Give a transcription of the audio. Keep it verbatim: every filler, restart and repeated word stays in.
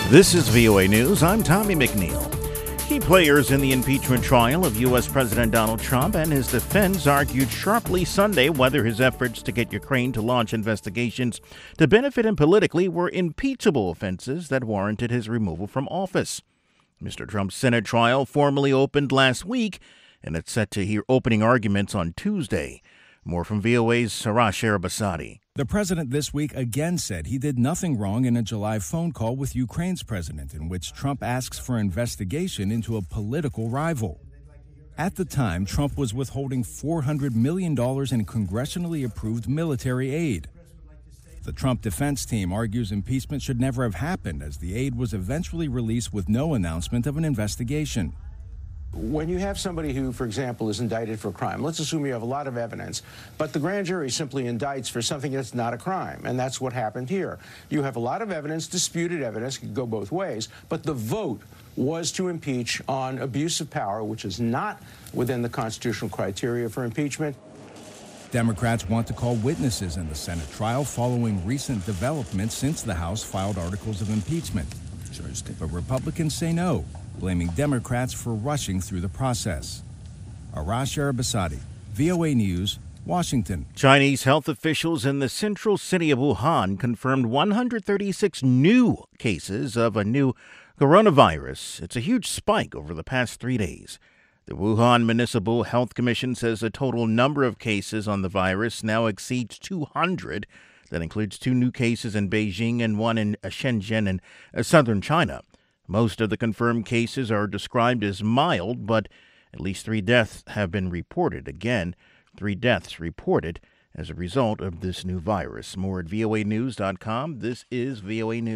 This is V O A News. I'm Tommy McNeil. Key players in the impeachment trial of U S. President Donald Trump and his defense argued sharply Sunday whether his efforts to get Ukraine to launch investigations to benefit him politically were impeachable offenses that warranted his removal from office. Mister Trump's Senate trial formally opened last week, and it's set to hear opening arguments on Tuesday. More from V O A's Arash Arabasadi. The president this week again said he did nothing wrong in a July phone call with Ukraine's president, in which Trump asks for investigation into a political rival. At the time, Trump was withholding four hundred million dollars in congressionally approved military aid. The Trump defense team argues impeachment should never have happened, as the aid was eventually released with no announcement of an investigation. When you have somebody who, for example, is indicted for a crime, let's assume you have a lot of evidence, but the grand jury simply indicts for something that's not a crime, and that's what happened here. You have a lot of evidence, disputed evidence, could go both ways, but the vote was to impeach on abuse of power, which is not within the constitutional criteria for impeachment. Democrats want to call witnesses in the Senate trial following recent developments since the House filed articles of impeachment. But Republicans say no, blaming Democrats for rushing through the process. Arash Arabasadi, V O A News, Washington. Chinese health officials in the central city of Wuhan confirmed one hundred thirty-six new cases of a new coronavirus. It's a huge spike over the past three days. The Wuhan Municipal Health Commission says the total number of cases on the virus now exceeds two hundred. That includes two new cases in Beijing and one in Shenzhen in southern China. Most of the confirmed cases are described as mild, but at least three deaths have been reported. Again, three deaths reported as a result of this new virus. More at V O A news dot com. This is V O A News.